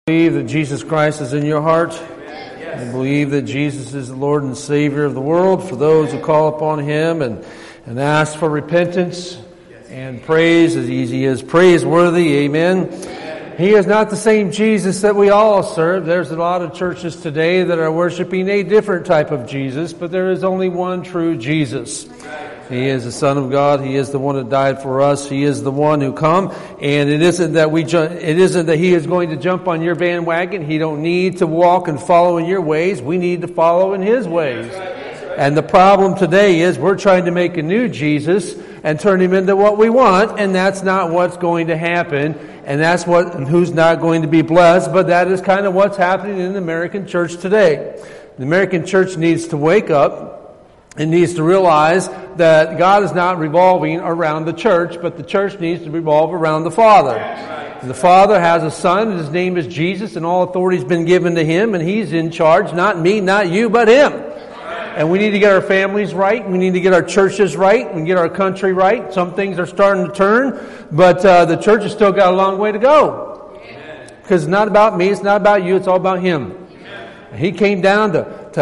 Believe that Jesus Christ is in your heart. And believe that Jesus is the Lord and Savior of the world for those who call upon Him and ask for repentance and praise as He is praiseworthy. Amen. He is not the same Jesus that we all serve. There's a lot of churches today that are worshiping a different type of Jesus, but there is only one true Jesus. He is the Son of God. He is the one that died for us. He is the one who come. And it isn't that He is going to jump on your bandwagon. He don't need to walk and follow in your ways. We need to follow in His ways. And the problem today is we're trying to make a new Jesus and turn Him into what we want, and that's not what's going to happen. And that's who's not going to be blessed. But that is kind of what's happening in the American church today. The American church needs to wake up. It needs to realize that God is not revolving around the church, but the church needs to revolve around the Father. The Father has a Son, and His name is Jesus, and all authority has been given to Him, and He's in charge, not me, not you, but Him. And we need to get our families right. We need to get our churches right. We need to get our country right. Some things are starting to turn, but the church has still got a long way to go. Because it's not about me, it's not about you, it's all about Him. He came down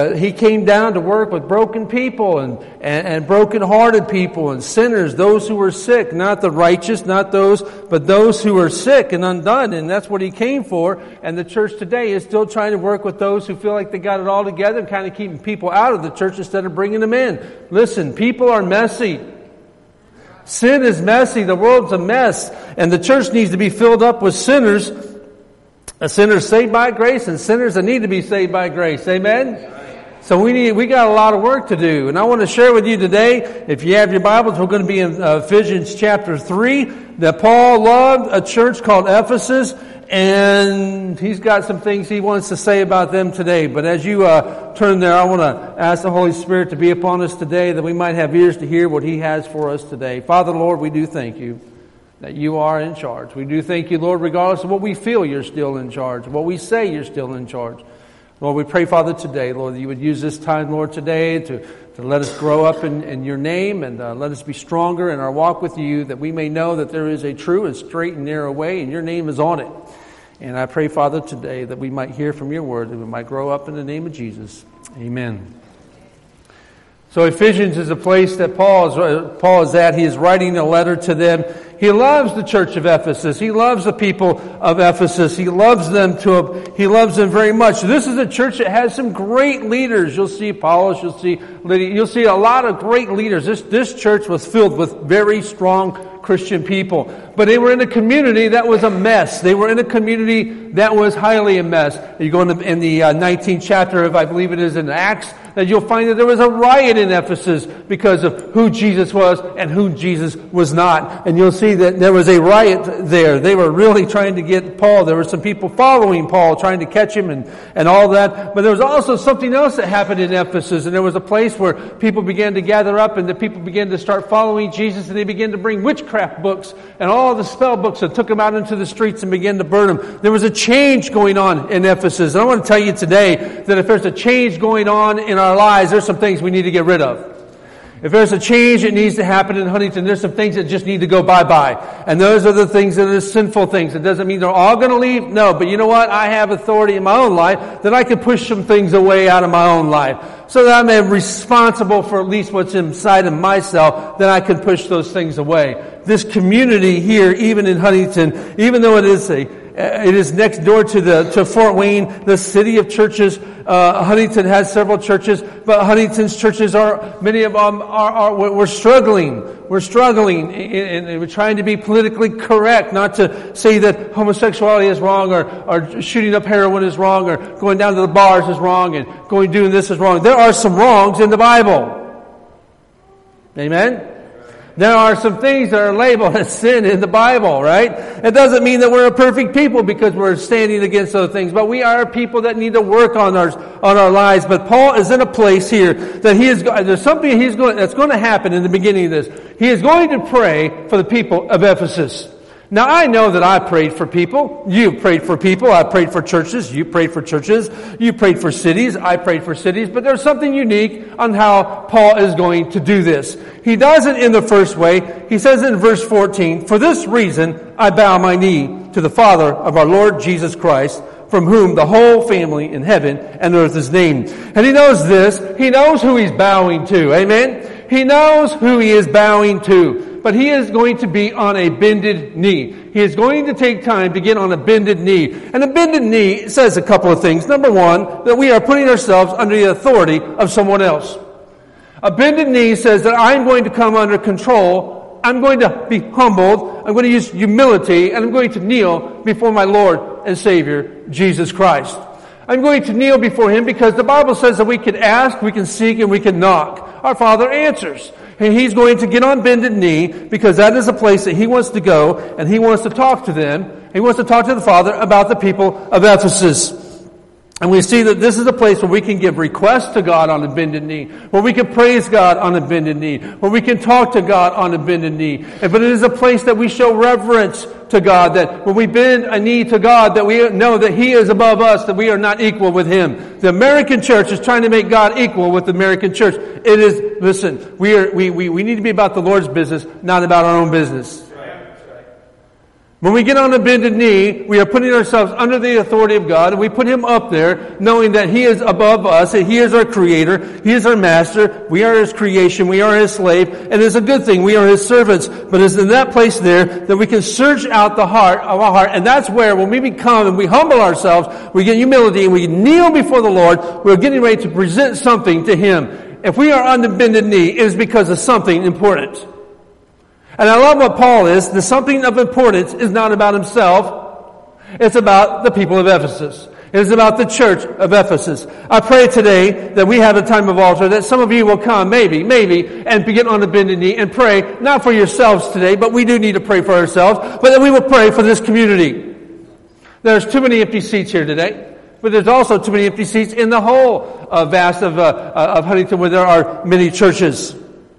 to work with broken people and broken-hearted people and sinners, those who were sick, not the righteous, not those, but those who were sick and undone. And that's what He came for. And the church today is still trying to work with those who feel like they got it all together and kind of keeping people out of the church instead of bringing them in. Listen, people are messy. Sin is messy. The world's a mess. And the church needs to be filled up with sinners. Sinners saved by grace and sinners that need to be saved by grace. Amen? So we got a lot of work to do. And I want to share with you today, if you have your Bibles, we're going to be in Ephesians chapter 3, that Paul loved a church called Ephesus, and he's got some things he wants to say about them today. But as you turn there, I want to ask the Holy Spirit to be upon us today, that we might have ears to hear what He has for us today. Father, Lord, we do thank You that You are in charge. We do thank You, Lord, regardless of what we feel, You're still in charge. What we say, You're still in charge. Lord, we pray, Father, today, Lord, that You would use this time, Lord, today to let us grow up in Your name and let us be stronger in our walk with You, that we may know that there is a true and straight and narrow way, and Your name is on it. And I pray, Father, today that we might hear from Your word, that we might grow up in the name of Jesus. Amen. So Ephesians is a place that Paul is at. He is writing a letter to them. He loves the church of Ephesus. He loves the people of Ephesus. He loves them very much. This is a church that has some great leaders. You'll see Apollos, you'll see Lydia, you'll see a lot of great leaders. This church was filled with very strong Christian people. But they were in a community that was a mess. They were in a community that was highly a mess. You go in the 19th chapter of, I believe it is in Acts, that you'll find that there was a riot in Ephesus because of who Jesus was and who Jesus was not. And you'll see that there was a riot there. They were really trying to get Paul. There were some people following Paul, trying to catch him and all that. But there was also something else that happened in Ephesus. And there was a place where people began to gather up and the people began to start following Jesus, and they began to bring witchcraft books and all the spell books and took them out into the streets and began to burn them. There was a change going on in Ephesus. And I want to tell you today that if there's a change going on in our lives, there's some things we need to get rid of. If there's a change that needs to happen in Huntington, there's some things that just need to go bye-bye. And those are the things that are sinful things. It doesn't mean they're all going to leave. No, but you know what? I have authority in my own life that I can push some things away out of my own life. So that I'm responsible for at least what's inside of myself, then I can push those things away. This community here, even in Huntington, even though it is next door to Fort Wayne, the city of churches. Huntington has several churches, but Huntington's churches many of them we're struggling. We're struggling, and we're trying to be politically correct, not to say that homosexuality is wrong, or shooting up heroin is wrong, or going down to the bars is wrong, and doing this is wrong. There are some wrongs in the Bible. Amen? There are some things that are labeled as sin in the Bible, right? It doesn't mean that we're a perfect people because we're standing against those things, but we are people that need to work on our lives. But Paul is in a place here that there's something that's going to happen in the beginning of this. He is going to pray for the people of Ephesus. Now, I know that I prayed for people. You prayed for people. I prayed for churches. You prayed for churches. You prayed for cities. I prayed for cities. But there's something unique on how Paul is going to do this. He does it in the first way. He says in verse 14, "For this reason I bow my knee to the Father of our Lord Jesus Christ, from whom the whole family in heaven and earth is named. And he knows this. He knows who he's bowing to. Amen? He knows who he is bowing to. But he is going to be on a bended knee. He is going to take time to get on a bended knee. And a bended knee says a couple of things. Number one, that we are putting ourselves under the authority of someone else. A bended knee says that I'm going to come under control. I'm going to be humbled. I'm going to use humility, and I'm going to kneel before my Lord and Savior, Jesus Christ. I'm going to kneel before Him because the Bible says that we can ask, we can seek, and we can knock. Our Father answers. And He's going to get on bended knee because that is a place that He wants to go, and He wants to talk to them. He wants to talk to the Father about the people of Ephesus. And we see that this is a place where we can give requests to God on a bended knee, where we can praise God on a bended knee, where we can talk to God on a bended knee. But it is a place that we show reverence to God, that when we bend a knee to God, that we know that He is above us, that we are not equal with Him. The American church is trying to make God equal with the American church. It is, listen, we need to be about the Lord's business, not about our own business. When we get on a bended knee, we are putting ourselves under the authority of God, and we put Him up there, knowing that He is above us, that He is our Creator, He is our Master, we are His creation, we are His slave, and it's a good thing, we are His servants. But it's in that place there that we can search out the heart of our heart, and that's where, when we become and we humble ourselves, we get humility, and we kneel before the Lord, we're getting ready to present something to Him. If we are on the bended knee, it is because of something important. And I love what Paul is. The something of importance is not about himself. It's about the people of Ephesus. It is about the church of Ephesus. I pray today that we have a time of altar, that some of you will come, maybe, and get on a bended knee and pray, not for yourselves today, but we do need to pray for ourselves, but that we will pray for this community. There's too many empty seats here today, but there's also too many empty seats in the whole vast of Huntington, where there are many churches.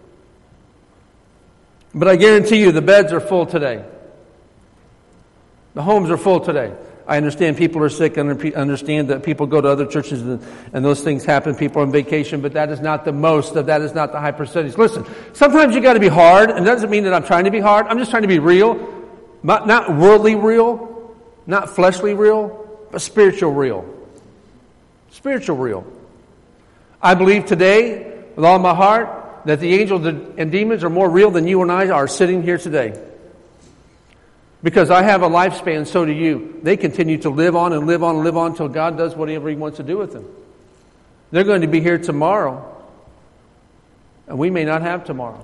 But I guarantee you the beds are full today. The homes are full today. I understand people are sick, and understand that people go to other churches and those things happen. People are on vacation, but that is not the most, that is not the high percentage. Listen, sometimes you got to be hard, and that doesn't mean that I'm trying to be hard. I'm just trying to be real. Not worldly real, not fleshly real, but spiritual real. Spiritual real. I believe today, with all my heart, that the angels and demons are more real than you and I are sitting here today. Because I have a lifespan, so do you. They continue to live on and live on and live on until God does whatever He wants to do with them. They're going to be here tomorrow, and we may not have tomorrow.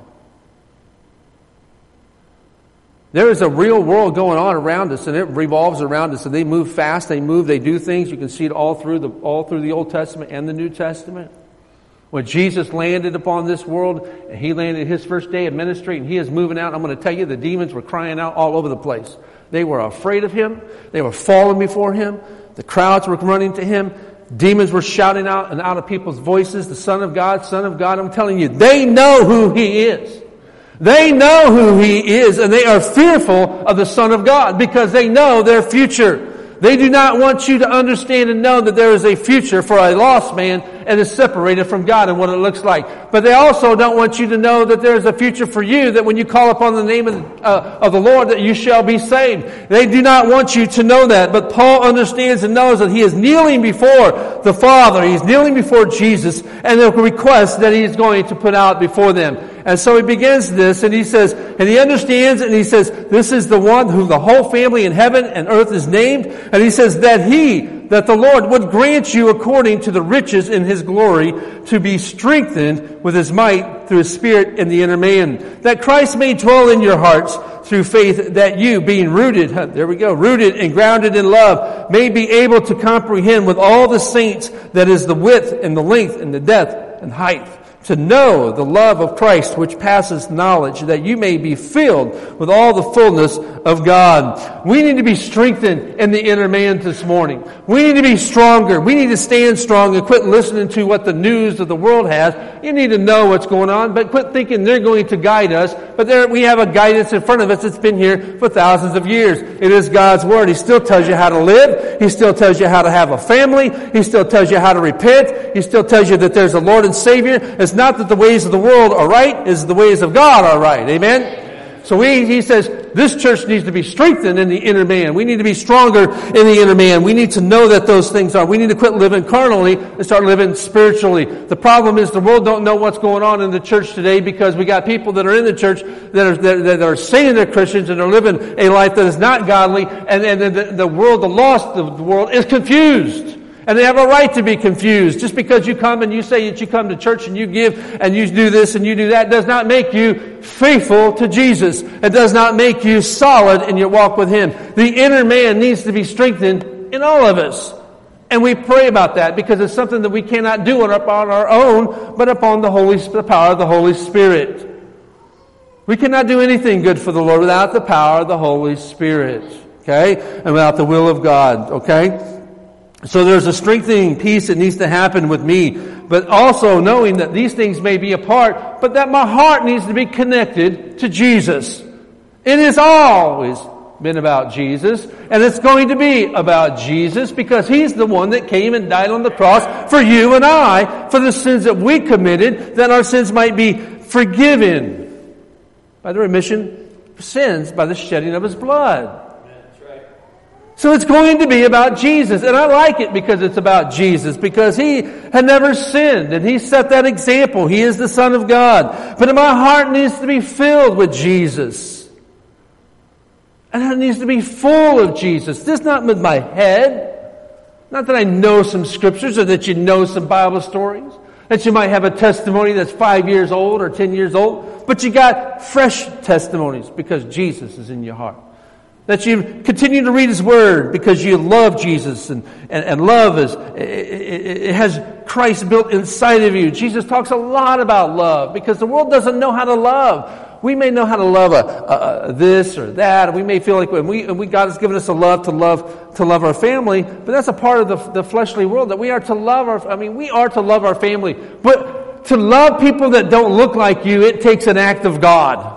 There is a real world going on around us, and it revolves around us, and they move fast, they do things. You can see it all through the Old Testament and the New Testament. When Jesus landed upon this world, and He landed His first day of ministry, and He is moving out, I'm going to tell you, the demons were crying out all over the place. They were afraid of Him. They were falling before Him. The crowds were running to Him. Demons were shouting out and out of people's voices, the Son of God, Son of God. I'm telling you, they know who He is. They know who He is, and they are fearful of the Son of God because they know their future. They do not want you to understand and know that there is a future for a lost man and is separated from God and what it looks like. But they also don't want you to know that there is a future for you, that when you call upon the name of the Lord, that you shall be saved. They do not want you to know that. But Paul understands and knows that he is kneeling before the Father. He's kneeling before Jesus and the request that he is going to put out before them. And so he begins this, and he says, and he understands, and he says, this is the one who the whole family in heaven and earth is named. And he says that the Lord would grant you according to the riches in His glory to be strengthened with His might through His Spirit in the inner man. That Christ may dwell in your hearts through faith, that you, being rooted and grounded in love, may be able to comprehend with all the saints that is the width and the length and the depth and height, to know the love of Christ which passes knowledge, that you may be filled with all the fullness of God. We need to be strengthened in the inner man this morning. We need to be stronger. We need to stand strong and quit listening to what the news of the world has. You need to know what's going on, but quit thinking they're going to guide us. But there we have a guidance in front of us that's been here for thousands of years. It is God's Word. He still tells you how to live. He still tells you how to have a family. He still tells you how to repent. He still tells you that there's a Lord and Savior. It's not that the ways of the world are right, it's the ways of God are right. Amen? So he says, this church needs to be strengthened in the inner man. We need to be stronger in the inner man. We need to know that those things are. We need to quit living carnally and start living spiritually. The problem is the world don't know what's going on in the church today because we got people that are in the church that are saying they're Christians and are living a life that is not godly, and the world, the lost of the world, is confused. And they have a right to be confused. Just because you come and you say that you come to church and you give and you do this and you do that does not make you faithful to Jesus. It does not make you solid in your walk with Him. The inner man needs to be strengthened in all of us. And we pray about that because it's something that we cannot do upon our own, but upon the power of the Holy Spirit. We cannot do anything good for the Lord without the power of the Holy Spirit. Okay? And without the will of God. Okay? So there's a strengthening piece that needs to happen with me, but also knowing that these things may be apart, but that my heart needs to be connected to Jesus. It has always been about Jesus, and it's going to be about Jesus because He's the one that came and died on the cross for you and I, for the sins that we committed, that our sins might be forgiven by the remission of sins, by the shedding of His blood. So it's going to be about Jesus. And I like it because it's about Jesus. Because He had never sinned. And He set that example. He is the Son of God. But my heart needs to be filled with Jesus. And it needs to be full of Jesus. This not with my head. Not that I know some scriptures or that you know some Bible stories. That you might have a testimony that's 5 years old or 10 years old. But you got fresh testimonies because Jesus is in your heart. That you continue to read His Word because you love Jesus and love it has Christ built inside of you. Jesus talks a lot about love because the world doesn't know how to love. We may know how to love this or that. We may feel like God has given us a love to love our family, but that's a part of the fleshly world that we are to love we are to love our family. But to love people that don't look like you, it takes an act of God.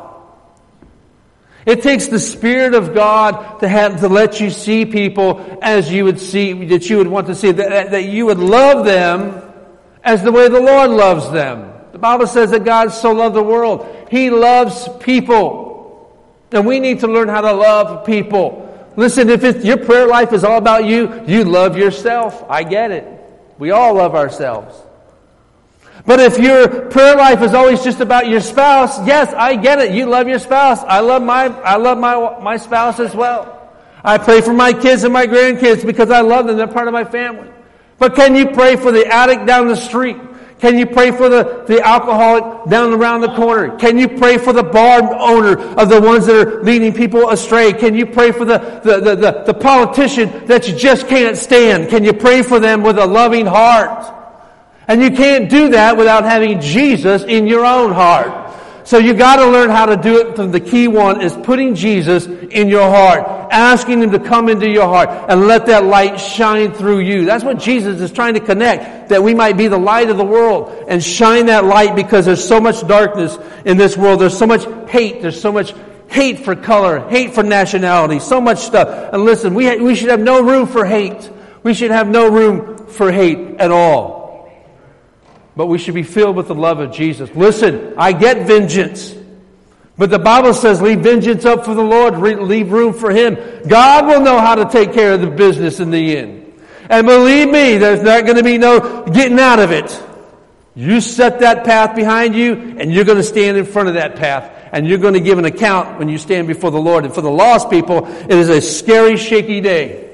It takes the Spirit of God to let you see people as you would see, that you would want to see, that you would love them as the way the Lord loves them. The Bible says that God so loved the world. He loves people. And we need to learn how to love people. Listen, if your prayer life is all about you, you love yourself. I get it. We all love ourselves. But if your prayer life is always just about your spouse, yes, I get it. You love your spouse. I love my spouse as well. I pray for my kids and my grandkids because I love them. They're part of my family. But can you pray for the addict down the street? Can you pray for the alcoholic down around the corner? Can you pray for the bar owner of the ones that are leading people astray? Can you pray for the politician that you just can't stand? Can you pray for them with a loving heart? And you can't do that without having Jesus in your own heart. So you got to learn how to do it. The key one is putting Jesus in your heart, asking Him to come into your heart and let that light shine through you. That's what Jesus is trying to connect, that we might be the light of the world and shine that light because there's so much darkness in this world. There's so much hate. There's so much hate for color, hate for nationality, so much stuff. And listen, we should have no room for hate. We should have no room for hate at all. But we should be filled with the love of Jesus. Listen, I get vengeance. But the Bible says, leave vengeance up for the Lord. Leave room for Him. God will know how to take care of the business in the end. And believe me, there's not going to be no getting out of it. You set that path behind you, and you're going to stand in front of that path. And you're going to give an account when you stand before the Lord. And for the lost people, it is a scary, shaky day.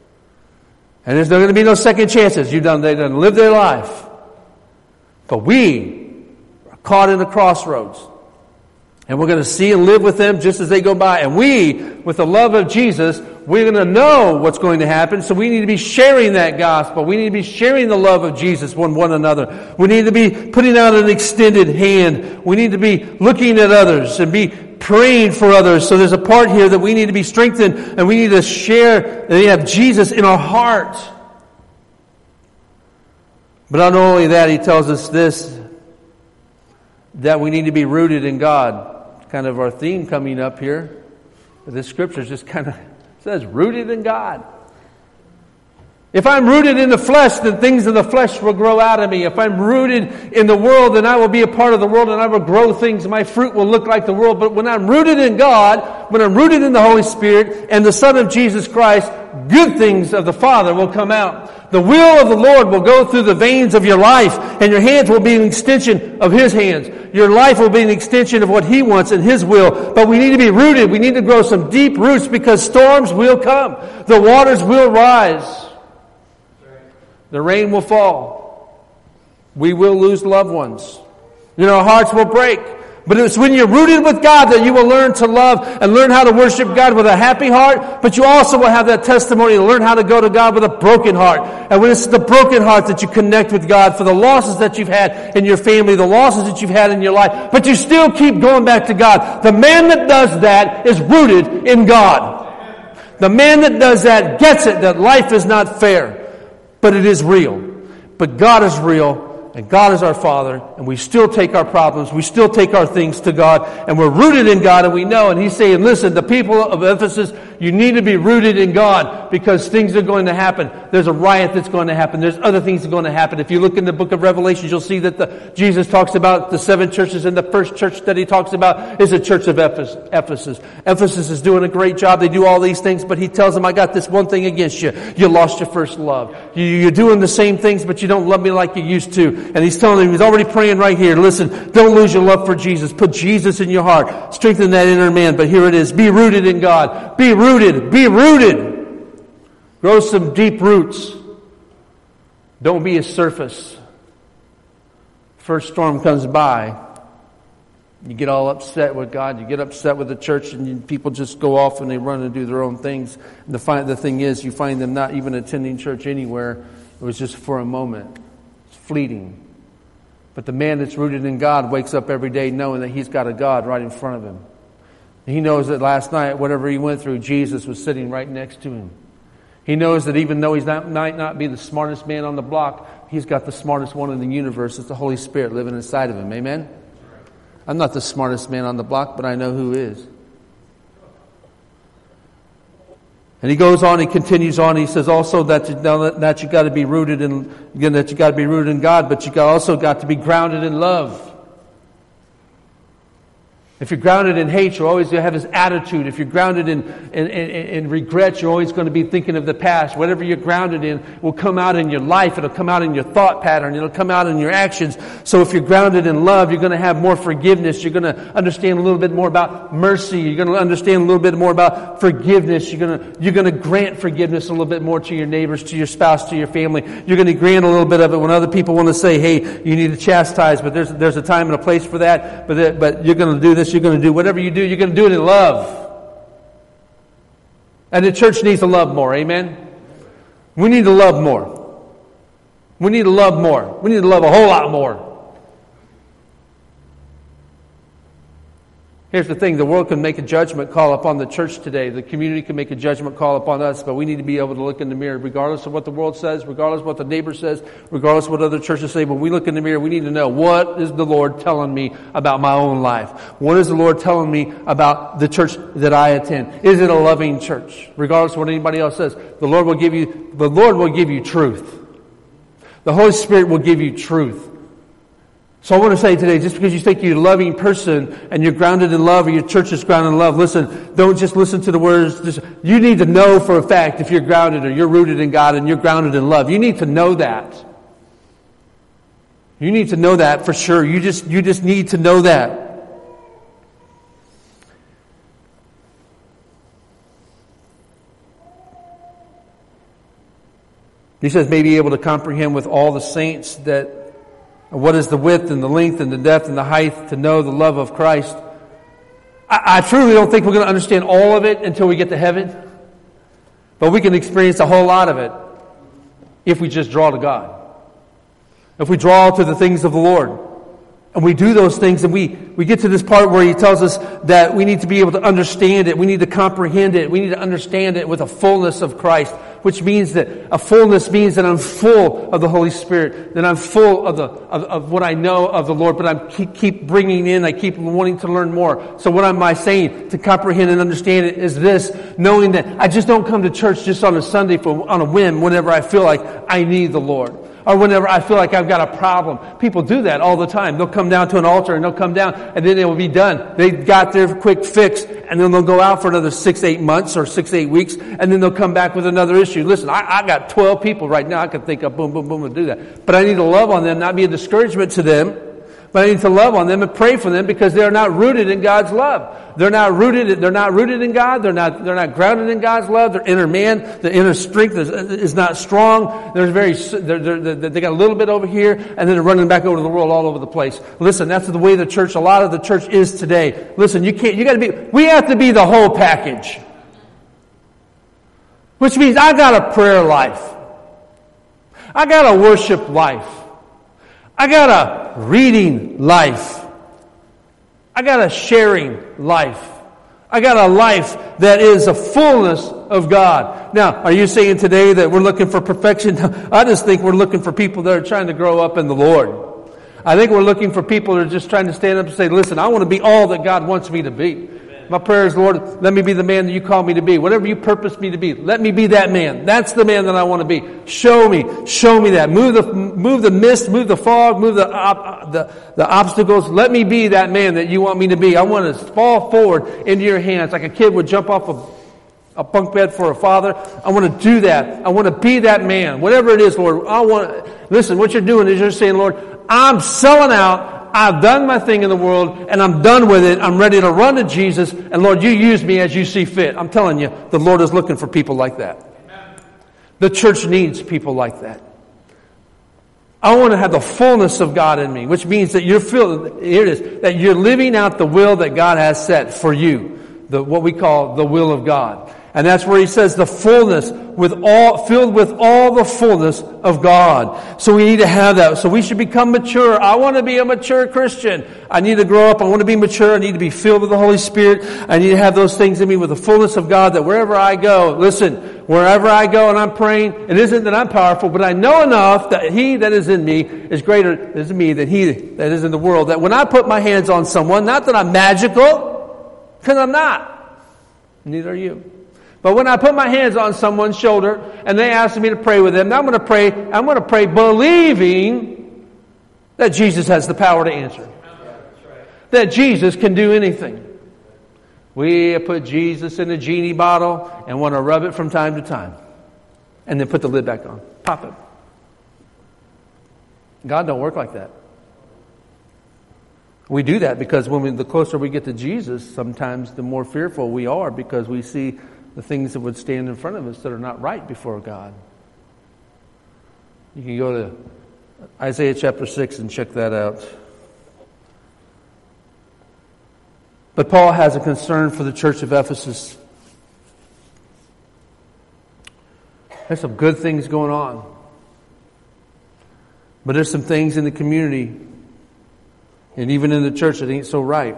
And there's not going to be no second chances. They done lived their life. But we are caught in the crossroads. And we're going to see and live with them just as they go by. And we, with the love of Jesus, we're going to know what's going to happen. So we need to be sharing that gospel. We need to be sharing the love of Jesus one another. We need to be putting out an extended hand. We need to be looking at others and be praying for others. So there's a part here that we need to be strengthened and we need to share and have Jesus in our heart. But not only that, he tells us this, that we need to be rooted in God. Kind of our theme coming up here. This scripture just kind of says, rooted in God. If I'm rooted in the flesh, then things of the flesh will grow out of me. If I'm rooted in the world, then I will be a part of the world and I will grow things. My fruit will look like the world. But when I'm rooted in God, when I'm rooted in the Holy Spirit and the Son of Jesus Christ, good things of the Father will come out. The will of the Lord will go through the veins of your life, and your hands will be an extension of His hands. Your life will be an extension of what He wants and His will. But we need to be rooted. We need to grow some deep roots because storms will come. The waters will rise. The rain will fall. We will lose loved ones. Our hearts will break. But it's when you're rooted with God that you will learn to love and learn how to worship God with a happy heart. But you also will have that testimony to learn how to go to God with a broken heart. And when it's the broken heart that you connect with God for the losses that you've had in your family, the losses that you've had in your life, but you still keep going back to God. The man that does that is rooted in God. The man that does that gets it, that life is not fair. But it is real. But God is real, and God is our Father, and we still take our problems, we still take our things to God, and we're rooted in God, and we know, and He's saying, listen, the people of Ephesus, you need to be rooted in God, because things are going to happen. There's a riot that's going to happen. There's other things that are going to happen. If you look in the book of Revelation, you'll see that Jesus talks about the 7 churches, and the first church that He talks about is the church of Ephesus. Ephesus is doing a great job. They do all these things, but He tells them, I got this one thing against you. You lost your first love. You're doing the same things, but you don't love me like you used to. And He's telling them, He's already praying right here. Listen, don't lose your love for Jesus. Put Jesus in your heart. Strengthen that inner man. But here it is. Be rooted in God. Be rooted. Be rooted. Grow some deep roots. Don't be a surface. First storm comes by. You get all upset with God. You get upset with the church, and people just go off and they run and do their own things. And the thing is, you find them not even attending church anywhere. It was just for a moment. It's fleeting. But the man that's rooted in God wakes up every day knowing that he's got a God right in front of him. And he knows that last night, whatever he went through, Jesus was sitting right next to him. He knows that even though he might not be the smartest man on the block, he's got the smartest one in the universe. It's the Holy Spirit living inside of him. Amen? I'm not the smartest man on the block, but I know who is. And he goes on, he continues on, he says also that you got to be rooted in, again, that you got to be rooted in God, but you also got to be grounded in love. If you're grounded in hate, you're always going to have this attitude. If you're grounded in regret, you're always going to be thinking of the past. Whatever you're grounded in will come out in your life. It'll come out in your thought pattern. It'll come out in your actions. So if you're grounded in love, you're going to have more forgiveness. You're going to understand a little bit more about mercy. You're going to understand a little bit more about forgiveness. You're going to grant forgiveness a little bit more to your neighbors, to your spouse, to your family. You're going to grant a little bit of it when other people want to say, hey, you need to chastise, but there's a time and a place for that. But you're going to do this. You're going to do whatever you do, you're going to do it in love. And the church needs to love more, amen? We need to love more. We need to love more. We need to love a whole lot more. Here's the thing, the world can make a judgment call upon the church today. The community can make a judgment call upon us, but we need to be able to look in the mirror, regardless of what the world says, regardless of what the neighbor says, regardless of what other churches say. When we look in the mirror, we need to know, what is the Lord telling me about my own life? What is the Lord telling me about the church that I attend? Is it a loving church? Regardless of what anybody else says, the Lord will give you truth. The Holy Spirit will give you truth. So I want to say today, just because you think you're a loving person and you're grounded in love or your church is grounded in love, listen, don't just listen to the words. You need to know for a fact if you're grounded or you're rooted in God and you're grounded in love. You need to know that. You need to know that for sure. You just need to know that. He says, may be able to comprehend with all the saints that what is the width and the length and the depth and the height, to know the love of Christ. I truly don't think we're going to understand all of it until we get to heaven. But we can experience a whole lot of it if we just draw to God. If we draw to the things of the Lord. And we do those things, and we get to this part where He tells us that we need to be able to understand it. We need to comprehend it. We need to understand it with a fullness of Christ. which means that a fullness means that I'm full of the Holy Spirit, that I'm full of what I know of the Lord, but I keep bringing in, I keep wanting to learn more. So what am I saying to comprehend and understand it is this, knowing that I just don't come to church just on a Sunday on a whim whenever I feel like I need the Lord. Or whenever I feel like I've got a problem. People do that all the time. They'll come down to an altar and they'll come down and then it will be done. They got their quick fix and then they'll go out for another 6-8 months or 6-8 weeks and then they'll come back with another issue. Listen, I got 12 people right now I can think of, boom, boom, boom, and do that. But I need to love on them, not be a discouragement to them. But I need to love on them and pray for them because they are not rooted in God's love. They're not rooted in God. They're not grounded in God's love. Their inner man, the inner strength is not strong. They got a little bit over here and then they're running back over to the world all over the place. Listen, that's the way a lot of the church is today. Listen, we have to be the whole package. Which means I got a prayer life. I got a worship life. I got a reading life. I got a sharing life. I got a life that is a fullness of God. Now, are you saying today that we're looking for perfection? I just think we're looking for people that are trying to grow up in the Lord. I think we're looking for people that are just trying to stand up and say, listen, I want to be all that God wants me to be. My prayer is, Lord, let me be the man that you call me to be. Whatever you purpose me to be, let me be that man. That's the man that I want to be. Show me that. Move the mist, move the fog, move the obstacles. Let me be that man that you want me to be. I want to fall forward into your hands like a kid would jump off a bunk bed for a father. I want to do that. I want to be that man. Whatever it is, Lord, listen, what you're doing is you're saying, Lord, I'm selling out. I've done my thing in the world and I'm done with it. I'm ready to run to Jesus. And Lord, you use me as you see fit. I'm telling you, the Lord is looking for people like that. Amen. The church needs people like that. I want to have the fullness of God in me, which means that that you're living out the will that God has set for you. What we call the will of God. And that's where he says the fullness filled with all the fullness of God. So we need to have that. So we should become mature. I want to be a mature Christian. I need to grow up. I want to be mature. I need to be filled with the Holy Spirit. I need to have those things in me with the fullness of God that wherever I go, listen, wherever I go and I'm praying, it isn't that I'm powerful, but I know enough that he that is in me is greater in me than he that is in the world. That when I put my hands on someone, not that I'm magical, because I'm not. Neither are you. But when I put my hands on someone's shoulder and they ask me to pray with them, I'm going to pray believing that Jesus has the power to answer. That Jesus can do anything. We put Jesus in a genie bottle and want to rub it from time to time. And then put the lid back on. Pop it. God don't work like that. We do that because the closer we get to Jesus, sometimes the more fearful we are because we see the things that would stand in front of us that are not right before God. You can go to Isaiah chapter 6 and check that out. But Paul has a concern for the church of Ephesus. There's some good things going on. But there's some things in the community and even in the church that ain't so right.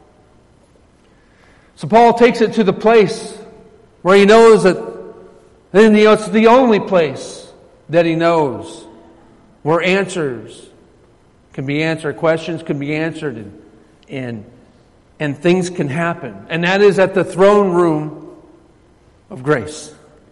So Paul takes it to the place where he knows that it's the only place that he knows where answers can be answered, questions can be answered, and things can happen. And that is at the throne room of grace.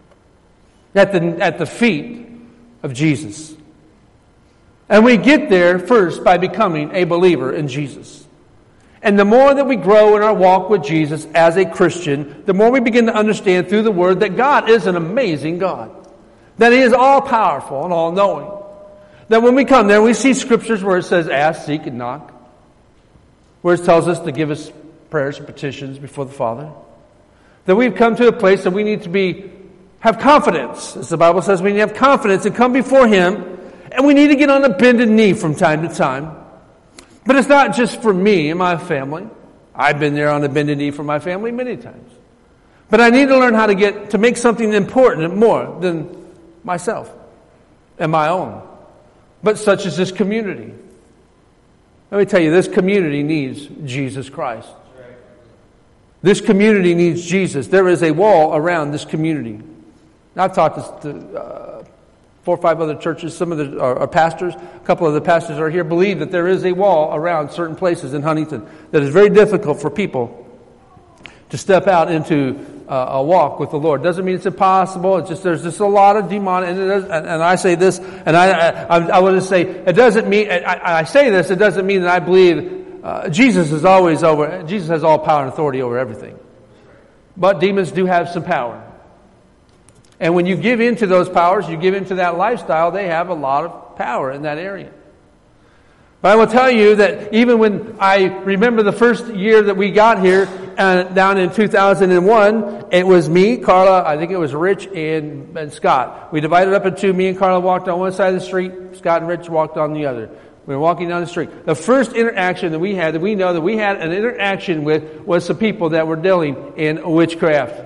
At the feet of Jesus. And we get there first by becoming a believer in Jesus. And the more that we grow in our walk with Jesus as a Christian, the more we begin to understand through the Word that God is an amazing God. That He is all-powerful and all-knowing. That when we come there, we see scriptures where it says, ask, seek, and knock. Where it tells us to give us prayers and petitions before the Father. That we've come to a place that we need to have confidence. As the Bible says, we need to have confidence and come before Him. And we need to get on a bended knee from time to time. But it's not just for me and my family. I've been there on a bended knee for my family many times. But I need to learn how to make something important more than myself and my own. But such as this community. Let me tell you, this community needs Jesus Christ. This community needs Jesus. There is a wall around this community. I've talked to 4 or 5 other churches. Some of our pastors, a couple of the pastors are here, believe that there is a wall around certain places in Huntington that is very difficult for people to step out into a walk with the Lord. Doesn't mean it's impossible. It's just there's just a lot of demonic. And I say this, and I want to say it doesn't mean. I say this. It doesn't mean that I believe Jesus is always over. Jesus has all power and authority over everything. But demons do have some power. And when you give into those powers, you give into that lifestyle, they have a lot of power in that area. But I will tell you that even when I remember the first year that we got here, down in 2001, it was me, Carla, I think it was Rich and Scott. We divided up in two. Me and Carla walked on one side of the street. Scott and Rich walked on the other. We were walking down the street. The first interaction that we had, that we know that we had an interaction with, was some people that were dealing in witchcraft.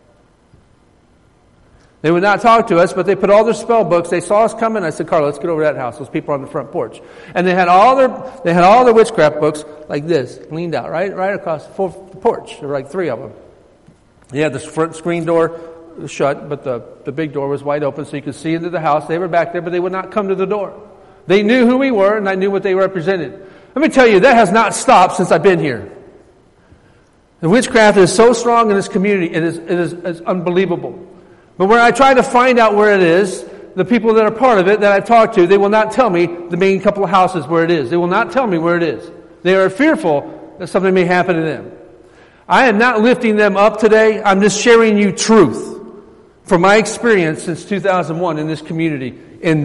They would not talk to us, but they put all their spell books. They saw us coming. I said, Carla, let's get over to that house. Those people on the front porch. And they had all their witchcraft books like this, leaned out, right across the porch. There were like 3 of them. They had the front screen door shut, but the big door was wide open so you could see into the house. They were back there, but they would not come to the door. They knew who we were, and I knew what they represented. Let me tell you, that has not stopped since I've been here. The witchcraft is so strong in this community, it is unbelievable. But when I try to find out where it is, the people that are part of it that I've talked to, they will not tell me the main couple of houses where it is. They will not tell me where it is. They are fearful that something may happen to them. I am not lifting them up today. I'm just sharing you truth from my experience since 2001 in this community.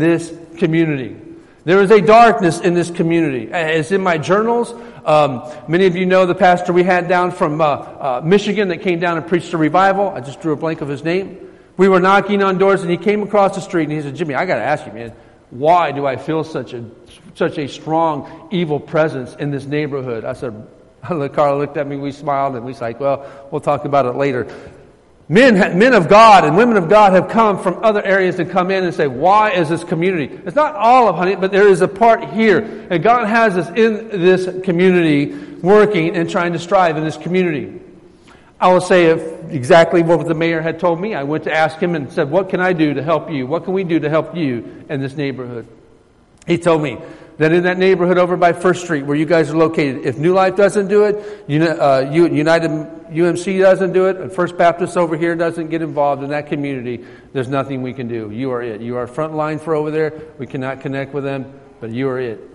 There is a darkness in this community. It's in my journals. Many of you know the pastor we had down from Michigan that came down and preached a revival. I just drew a blank of his name. We were knocking on doors, and he came across the street, and he said, Jimmy, I got to ask you, man, why do I feel such a strong evil presence in this neighborhood? I said, Carla looked at me, we smiled, and we said, well, we'll talk about it later. Men of God and women of God have come from other areas to come in and say, why is this community? It's not all of Huntington, but there is a part here. And God has us in this community working and trying to strive in this community. I will say exactly what the mayor had told me. I went to ask him and said, what can I do to help you? What can we do to help you in this neighborhood? He told me that in that neighborhood over by First Street where you guys are located, if New Life doesn't do it, United UMC doesn't do it, and First Baptist over here doesn't get involved in that community, there's nothing we can do. You are it. You are front line for over there. We cannot connect with them, but you are it.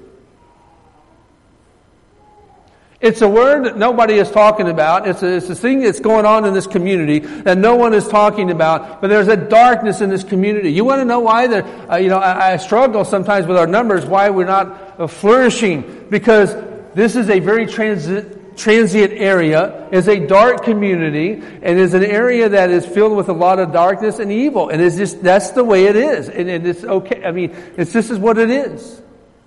It's a word that nobody is talking about. It's a thing that's going on in this community that no one is talking about. But there's a darkness in this community. You want to know why? I struggle sometimes with our numbers, why we're not flourishing. Because this is a very transient area. It's a dark community. And it's an area that is filled with a lot of darkness and evil. And it's just, that's the way it is. And it's okay. I mean, this is what it is.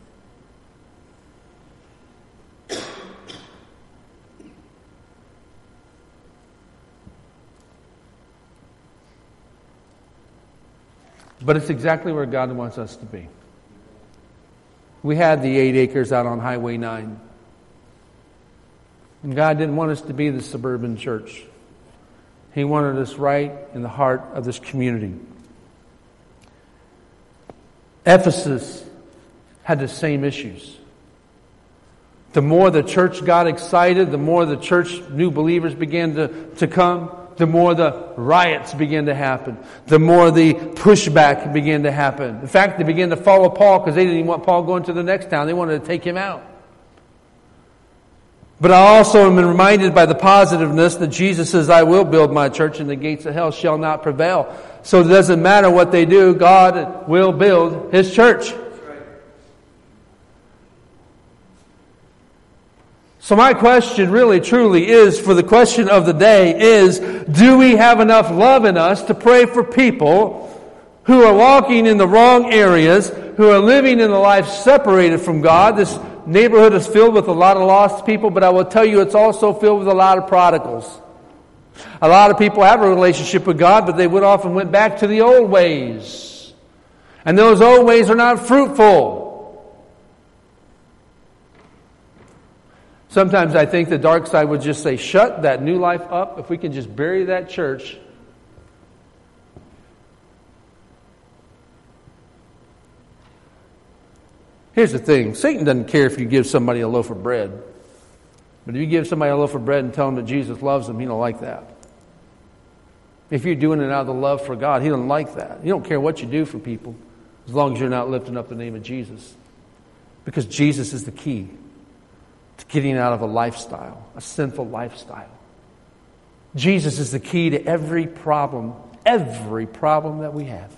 But it's exactly where God wants us to be. We had the 8 acres out on Highway 9. And God didn't want us to be the suburban church. He wanted us right in the heart of this community. Ephesus had the same issues. The more the church got excited, the more the church, new believers began to come, the more the riots began to happen. The more the pushback began to happen. In fact, they began to follow Paul because they didn't even want Paul going to the next town. They wanted to take him out. But I also am reminded by the positiveness that Jesus says, I will build my church and the gates of hell shall not prevail. So it doesn't matter what they do, God will build His church. So my question really, truly is, for the question of the day is, do we have enough love in us to pray for people who are walking in the wrong areas, who are living in a life separated from God? This neighborhood is filled with a lot of lost people, but I will tell you it's also filled with a lot of prodigals. A lot of people have a relationship with God, but they often went back to the old ways. And those old ways are not fruitful. Sometimes I think the dark side would just say, shut that New Life up. If we can just bury that church, Here's the thing. Satan doesn't care if you give somebody a loaf of bread. But if you give somebody a loaf of bread and tell them that Jesus loves them, he don't like that. If you're doing it out of the love for God, he doesn't like that. He don't care what you do for people as long as you're not lifting up the name of Jesus. Because Jesus is the key to getting out of a lifestyle, a sinful lifestyle. Jesus is the key to every problem that we have.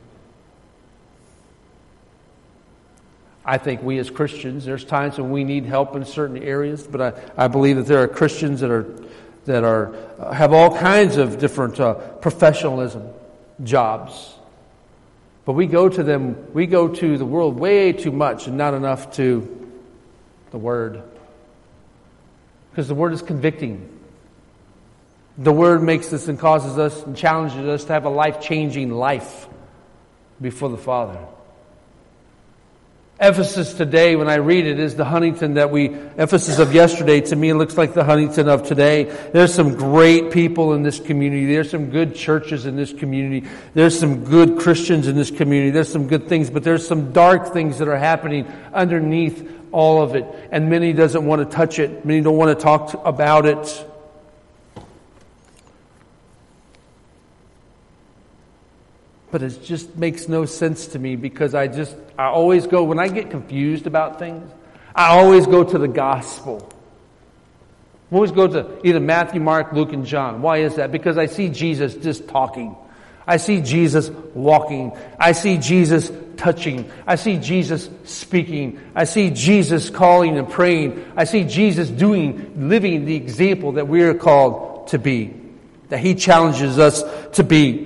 I think we as Christians, there's times when we need help in certain areas, but I believe that there are Christians that have all kinds of different professionalism, jobs. But we go to the world way too much and not enough to the Word. Because the Word is convicting. The Word makes us and causes us and challenges us to have a life-changing life before the Father. Ephesus today, when I read it, is the Huntington Ephesus of yesterday, to me, looks like the Huntington of today. There's some great people in this community. There's some good churches in this community. There's some good Christians in this community. There's some good things, but there's some dark things that are happening underneath all of it. And many doesn't want to touch it. Many don't want to talk about it. But it just makes no sense to me because I always go, when I get confused about things, I always go to the gospel. I always go to either Matthew, Mark, Luke, and John. Why is that? Because I see Jesus just talking. I see Jesus walking. I see Jesus touching. I see Jesus speaking. I see Jesus calling and praying. I see Jesus living the example that we are called to be, that He challenges us to be.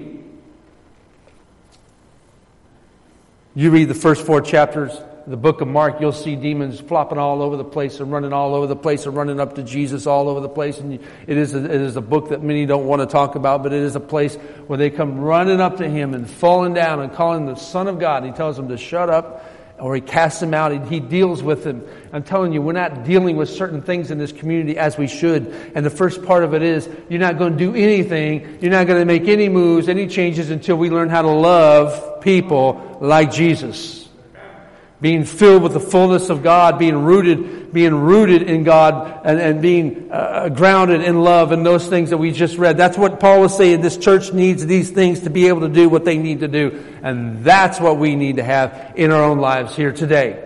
You read the first 4 chapters of the book of Mark, you'll see demons flopping all over the place and running all over the place and running up to Jesus all over the place. And it is a book that many don't want to talk about, but it is a place where they come running up to Him and falling down and calling Him the Son of God. And He tells them to shut up, or He casts them out. He deals with them. I'm telling you, we're not dealing with certain things in this community as we should. And the first part of it is, you're not going to do anything. You're not going to make any moves, any changes until we learn how to love people like Jesus. Being filled with the fullness of God, being rooted in God, and being grounded in love and those things that we just read. That's what Paul was saying. This church needs these things to be able to do what they need to do. And that's what we need to have in our own lives here today.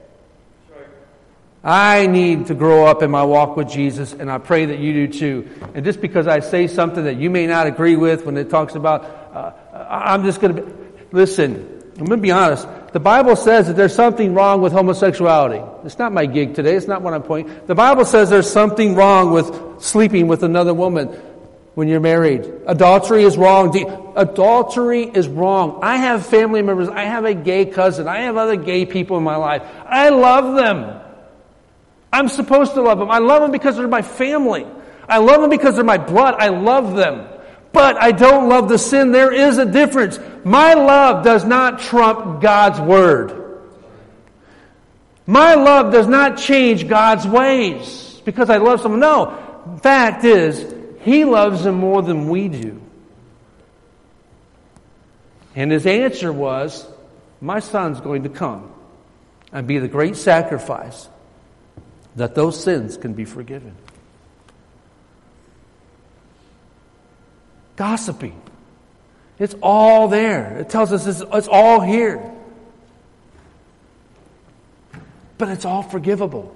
I need to grow up in my walk with Jesus, and I pray that you do too. And just because I say something that you may not agree with when it talks about, I'm just going to... Listen, I'm going to be honest. The Bible says that there's something wrong with homosexuality. It's not my gig today. It's not what I'm pointing. The Bible says there's something wrong with sleeping with another woman when you're married. Adultery is wrong. Adultery is wrong. I have family members. I have a gay cousin. I have other gay people in my life. I love them. I'm supposed to love them. I love them because they're my family. I love them because they're my blood. I love them. But I don't love the sin. There is a difference. My love does not trump God's word. My love does not change God's ways because I love someone. No. Fact is, He loves them more than we do. And His answer was, my Son's going to come and be the great sacrifice that those sins can be forgiven. Gossiping. It's all there. It tells us it's all here. But it's all forgivable.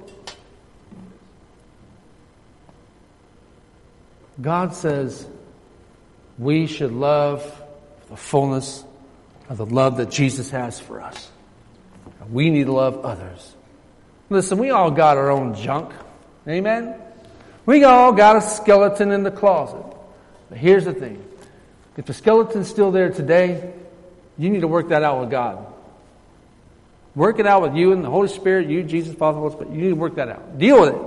God says we should love the fullness of the love that Jesus has for us. We need to love others. Listen, we all got our own junk. Amen? We all got a skeleton in the closet. But here's the thing. If the skeleton's still there today, you need to work that out with God. Work it out with you and the Holy Spirit, you, Jesus, Father, Holy Spirit. You need to work that out. Deal with it.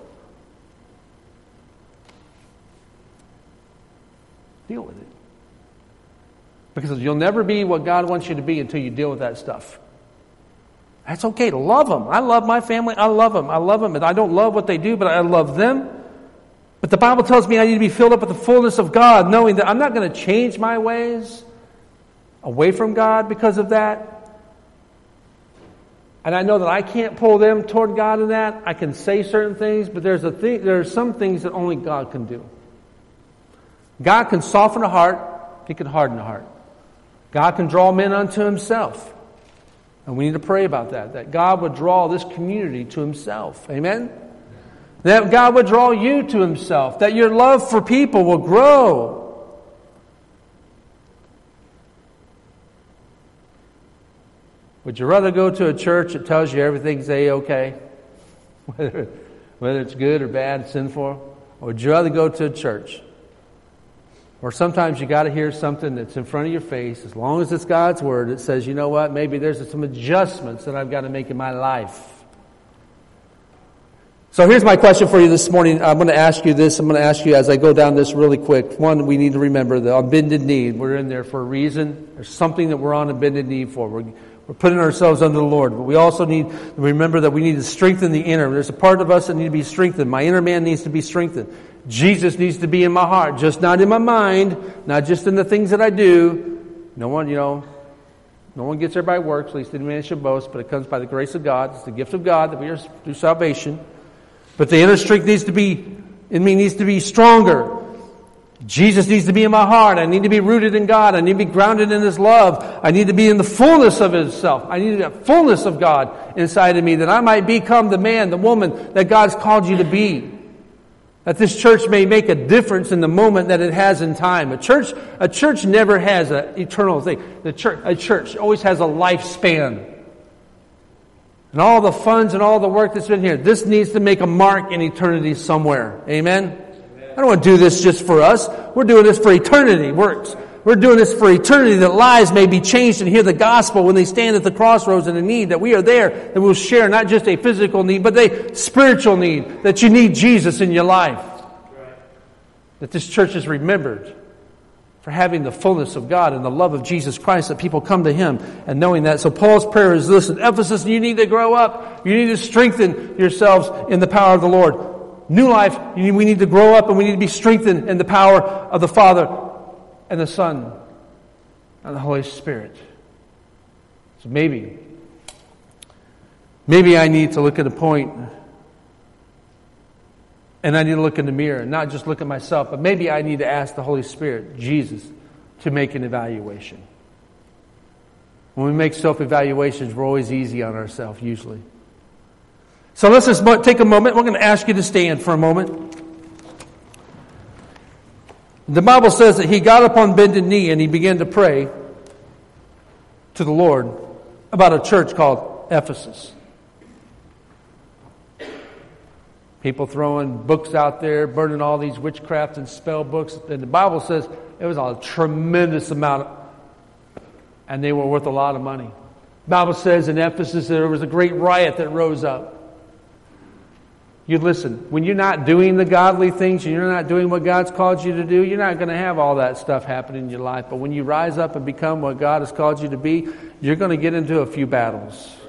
Deal with it. Because you'll never be what God wants you to be until you deal with that stuff. That's okay to love them. I love my family. I love them. I love them. And I don't love what they do, but I love them. But the Bible tells me I need to be filled up with the fullness of God, knowing that I'm not going to change my ways away from God because of that. And I know that I can't pull them toward God in that. I can say certain things, but there are some things that only God can do. God can soften a heart. He can harden a heart. God can draw men unto Himself. And we need to pray about that God would draw this community to Himself. Amen? That God would draw you to Himself. That your love for people will grow. Would you rather go to a church that tells you everything's A-okay? Whether it's good or bad, sinful? Or would you rather go to a church where sometimes you got to hear something that's in front of your face, as long as it's God's Word, it says, you know what, maybe there's some adjustments that I've got to make in my life. So here's my question for you this morning. I'm going to ask you this. I'm going to ask you as I go down this really quick. One, we need to remember the on bended knee. We're in there for a reason. There's something that we're on a bended knee for. We're putting ourselves under the Lord. But we also need to remember that we need to strengthen the inner. There's a part of us that need to be strengthened. My inner man needs to be strengthened. Jesus needs to be in my heart, just not in my mind, not just in the things that I do. No one gets there by works, at least any man should boast, but it comes by the grace of God. It's the gift of God that we are through salvation. But the inner strength needs to be stronger. Jesus needs to be in my heart. I need to be rooted in God. I need to be grounded in His love. I need to be in the fullness of Himself. I need that fullness of God inside of me, that I might become the man, the woman that God's called you to be. That this church may make a difference in the moment that it has in time. A church never has an eternal thing. A church always has a lifespan. And all the funds and all the work that's been here, this needs to make a mark in eternity somewhere. Amen? I don't want to do this just for us. We're doing this for eternity. We're doing this for eternity, that lives may be changed and hear the gospel when they stand at the crossroads in a need, that we are there, that we'll share not just a physical need, but a spiritual need, that you need Jesus in your life. That this church is remembered for having the fullness of God and the love of Jesus Christ, that people come to Him and knowing that. So Paul's prayer is, listen, Ephesus, you need to grow up. You need to strengthen yourselves in the power of the Lord. New Life, we need to grow up and we need to be strengthened in the power of the Father and the Son and the Holy Spirit. So maybe I need to look at a point and I need to look in the mirror and not just look at myself, but maybe I need to ask the Holy Spirit, Jesus, to make an evaluation. When we make self-evaluations, we're always easy on ourselves, usually. So let's just take a moment. We're going to ask you to stand for a moment. The Bible says that he got up on bended knee and he began to pray to the Lord about a church called Ephesus. People throwing books out there, burning all these witchcraft and spell books. And the Bible says it was a tremendous amount, and they were worth a lot of money. The Bible says in Ephesus there was a great riot that rose up. You listen, when you're not doing the godly things and you're not doing what God's called you to do, you're not going to have all that stuff happen in your life. But when you rise up and become what God has called you to be, you're going to get into a few battles.